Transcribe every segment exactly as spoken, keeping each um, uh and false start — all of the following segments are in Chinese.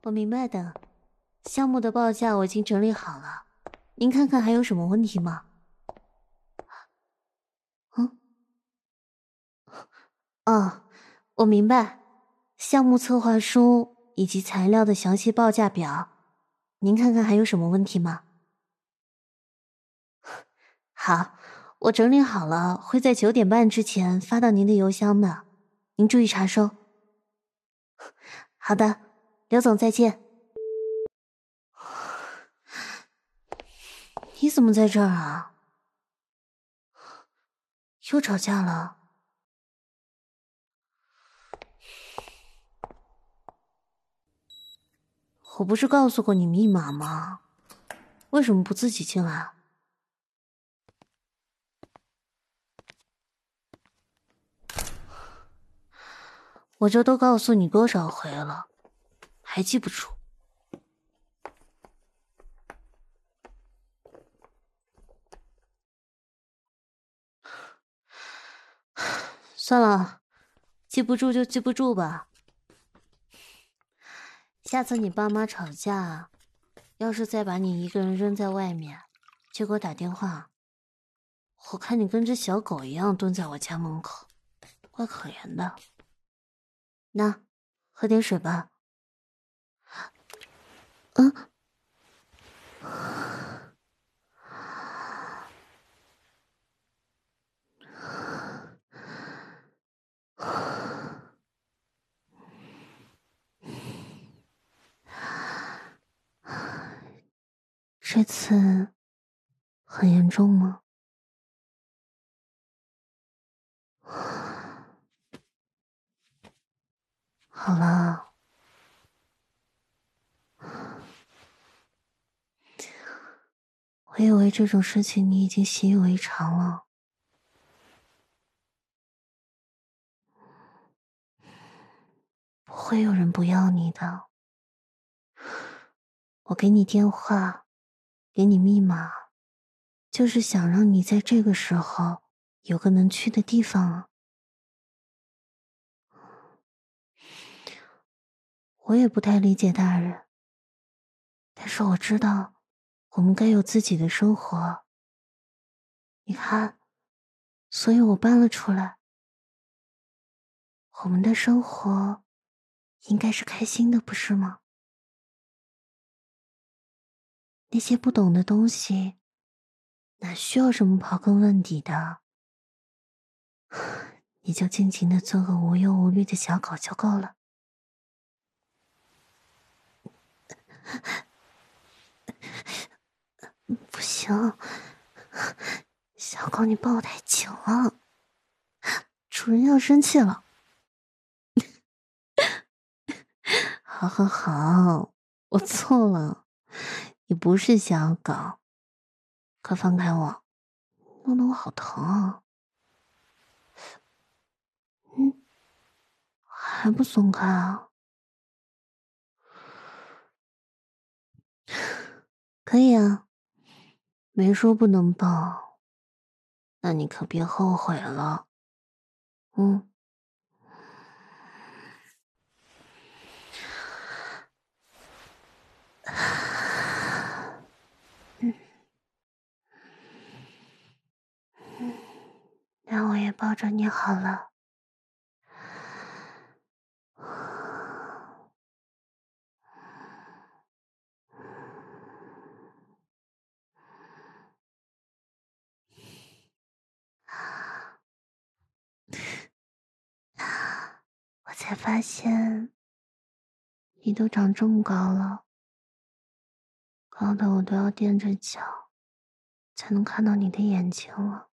我明白的，项目的报价我已经整理好了，您看看还有什么问题吗？嗯，哦，我明白，项目策划书以及材料的详细报价表，您看看还有什么问题吗？好，我整理好了，会在九点半之前发到您的邮箱的，您注意查收。好的，刘总再见。你怎么在这儿啊？又吵架了？我不是告诉过你密码吗？为什么不自己进来？我这都告诉你多少回了，还记不住？算了，记不住就记不住吧。下次你爸妈吵架，要是再把你一个人扔在外面，就给我打电话。我看你跟只小狗一样蹲在我家门口，怪可怜的。那，喝点水吧。嗯。这次很严重吗？好了，我以为这种事情你已经习以为常了。不会有人不要你的。我给你电话，给你密码，就是想让你在这个时候有个能去的地方啊。我也不太理解大人，但是我知道我们该有自己的生活。你看，所以我搬了出来。我们的生活应该是开心的，不是吗？那些不懂的东西，哪需要什么刨根问底的？你就尽情的做个无忧无虑的小狗就够了。不行，小狗你抱太紧了，主人要生气了。好好好，我错了，你不是小狗，快放开我，弄得我好疼啊。嗯，还不松开啊？可以啊，没说不能抱，那你可别后悔了。嗯。嗯，那我也抱着你好了。我才发现，你都长这么高了，高的我都要踮着脚，才能看到你的眼睛了。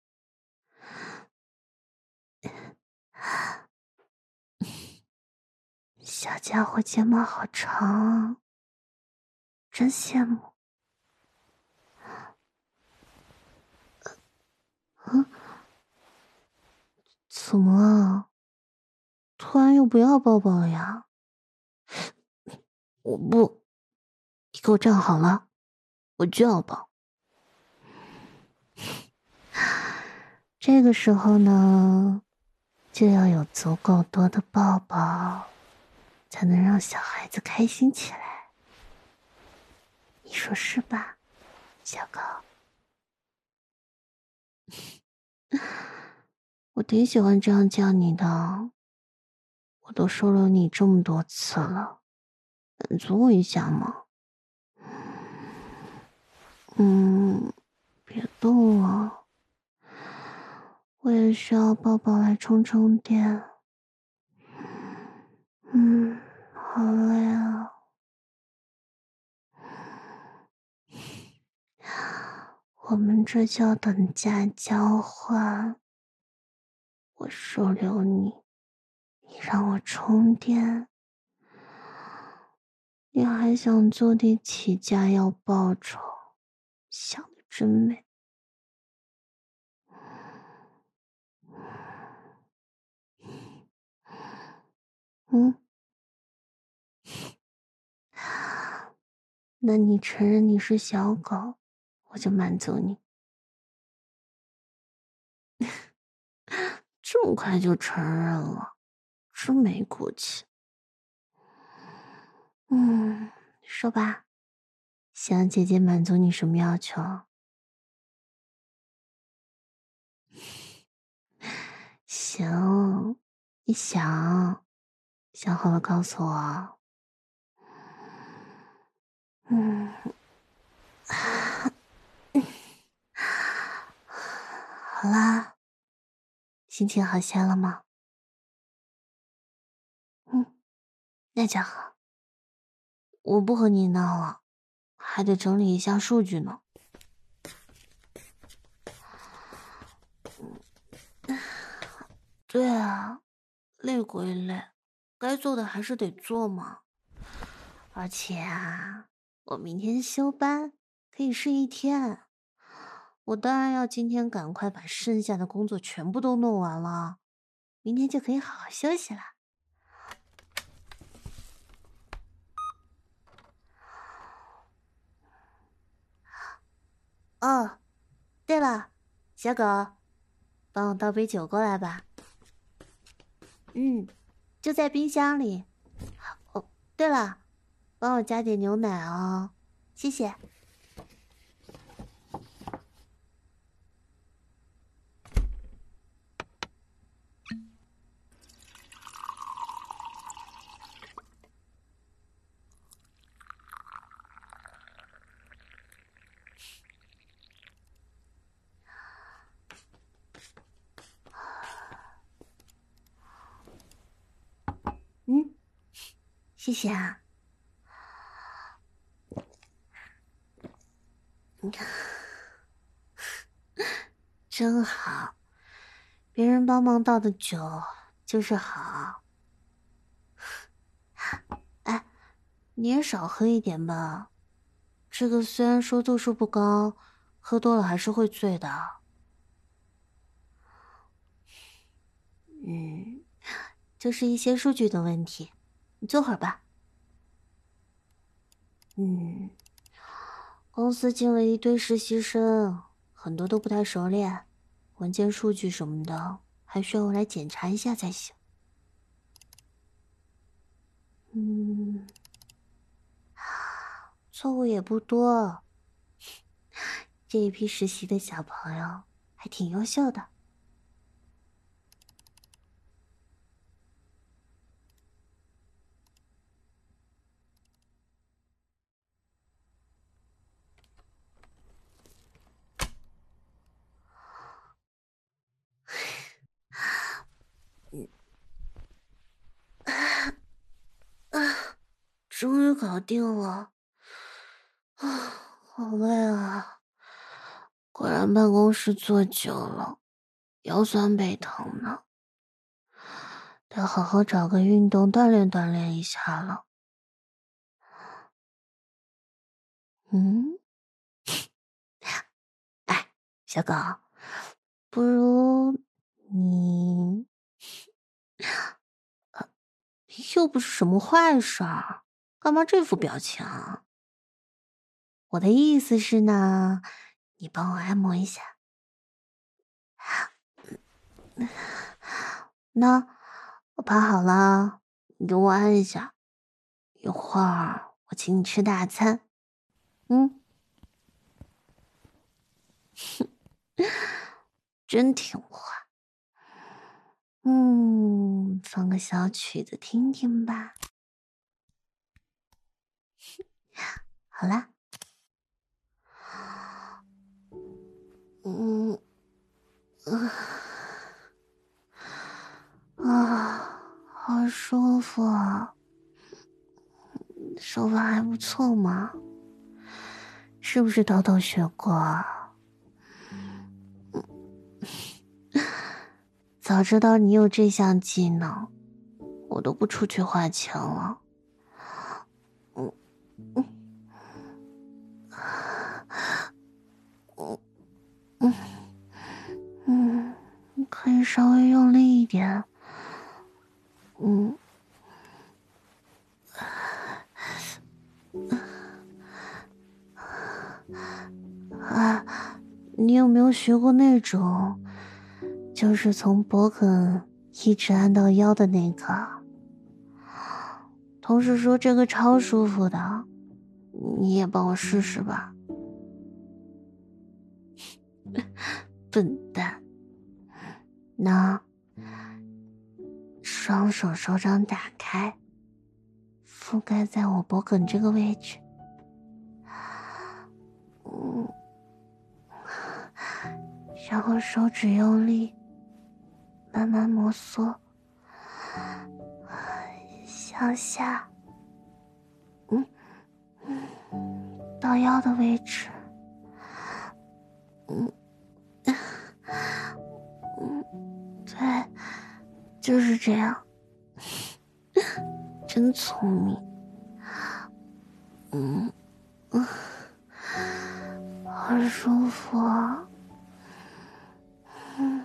小家伙睫毛好长啊，真羡慕。嗯，怎么了？突然又不要抱抱了呀？我不，你给我站好了，我就要抱。这个时候呢，就要有足够多的抱抱， 才能让小孩子开心起来。你说是吧，小狗？我挺喜欢这样叫你的，我都说了你这么多次了，满足我一下嘛。嗯，别动了，我也需要抱抱来充充电。嗯，好累啊。我们这叫等价交换，我收留你，你让我充电，你还想坐地起价要报酬，想的真美。嗯，那你承认你是小狗，我就满足你。这么快就承认了，真没骨气。嗯，说吧，想让姐姐满足你什么要求？行，你想，想好了告诉我。嗯，好啦，心情好些了吗？嗯，那就好。我不和你闹了，还得整理一下数据呢。对啊，累归累，该做的还是得做嘛。而且啊，我明天休班，可以睡一天。我当然要今天赶快把剩下的工作全部都弄完了，明天就可以好好休息了。哦，对了，小狗，帮我倒杯酒过来吧。嗯，就在冰箱里。哦，对了，帮我加点牛奶哦，谢谢。嗯，谢谢啊。真好，别人帮忙倒的酒就是好。哎，你也少喝一点吧。这个虽然说度数不高，喝多了还是会醉的。嗯，就是一些数据的问题，你坐会儿吧。嗯，公司进了一堆实习生，很多都不太熟练，文件、数据什么的，还需要我来检查一下才行。嗯，错误也不多，这一批实习的小朋友还挺优秀的。终于搞定了，啊，好累啊！果然办公室坐久了，腰酸背疼呢，得好好找个运动锻炼锻炼一下了。嗯，哎，小狗，不如你，呃，又不是什么坏事儿，干嘛这副表情啊？我的意思是呢，你帮我按摩一下。那我趴好了，你给我按一下。 一会儿我请你吃大餐。嗯，真听话。嗯，放个小曲子听听吧。好啦，嗯，啊，好舒服啊，手法还不错嘛，是不是偷偷学过啊？早知道你有这项技能，我都不出去花钱了。嗯嗯嗯嗯嗯，你可以稍微用力一点。嗯。啊，你有没有学过那种，就是从脖梗一直按到腰的那个？同事说这个超舒服的，你也帮我试试吧。笨蛋，那双手手掌打开，覆盖在我脖梗这个位置。嗯，然后手指用力，慢慢摩挲，向下，嗯嗯，到腰的位置。嗯嗯，对，就是这样。真聪明。嗯嗯，好舒服啊。嗯，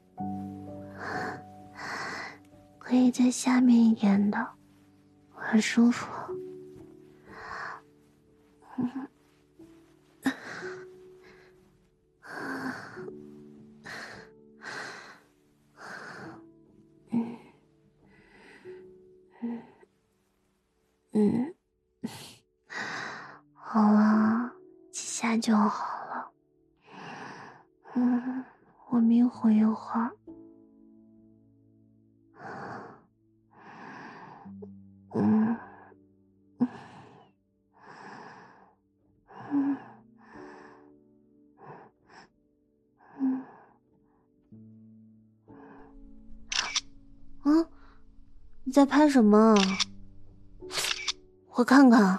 可以在下面一点的，很舒服。嗯嗯嗯嗯，好了，几下就好了。嗯，我眯糊一会儿。嗯嗯嗯嗯嗯，你在拍什么？我看看。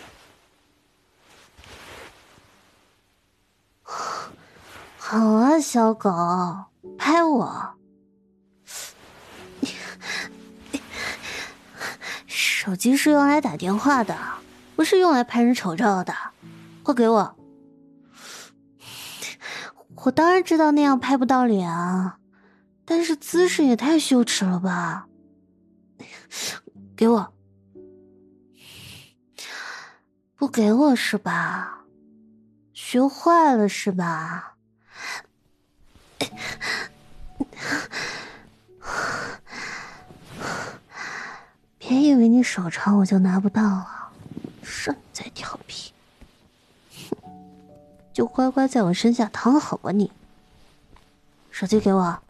好啊，小狗，拍我。手机是用来打电话的，不是用来拍人丑照的。快给我！我当然知道那样拍不到脸啊，但是姿势也太羞耻了吧！给我！不给我是吧？学坏了是吧？别以为你手长我就拿不到了，是你在调皮。就乖乖在我身下躺好吧你。手机给我。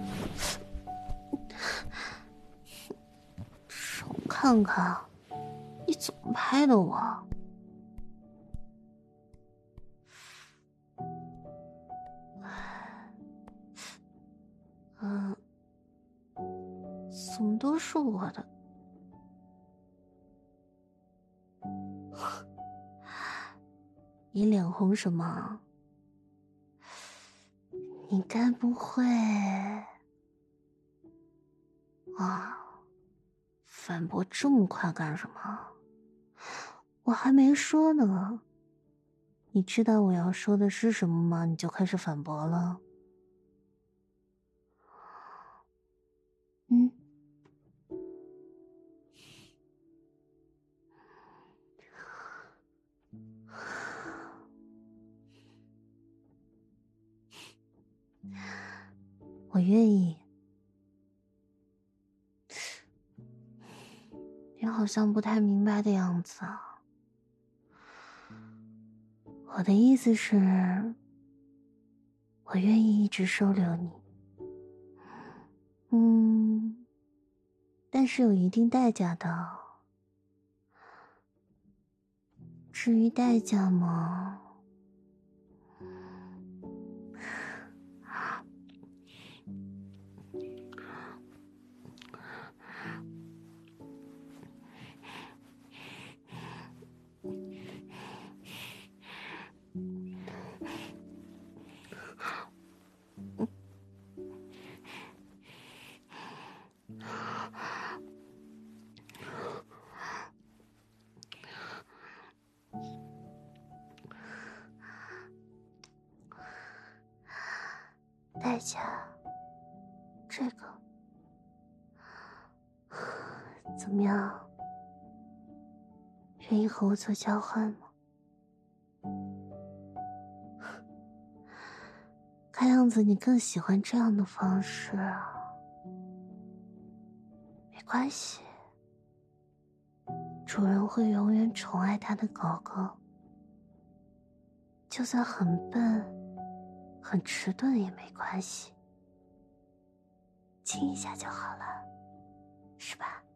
手看看，你怎么拍的我？嗯，怎么都是我的？你脸红什么？你该不会啊？反驳这么快干什么？我还没说呢。你知道我要说的是什么吗？你就开始反驳了。嗯，我愿意。 你好像不太明白的样子啊。我的意思是，我愿意一直收留你。嗯，但是有一定代价的。至于代价嘛，代价，这个怎么样？愿意和我做交换吗？看样子你更喜欢这样的方式啊。没关系，主人会永远宠爱他的狗狗，就算很笨、很迟钝也没关系，亲一下就好了，是吧？